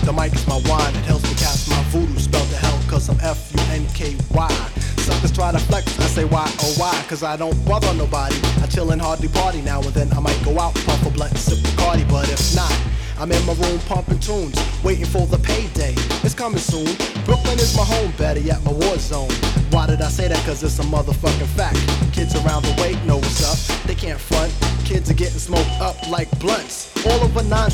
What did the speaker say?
The mic is my wine, it helps me cast my voodoo spell to hell, cause I'm F-U-N-K-Y. Suckers try to flex, I say why, oh why? Cause I don't bother nobody, I chill and hardly party. Now and then I might go out, puff a blunt and sip Bacardi. But if not, I'm in my room pumping tunes, waiting for the payday. It's coming soon. Brooklyn is my home, better yet my war zone. Why did I say that? Cause it's a motherfucking fact. Kids around the way know what's up, they can't front. Kids are getting smoked up like blunts. All over 9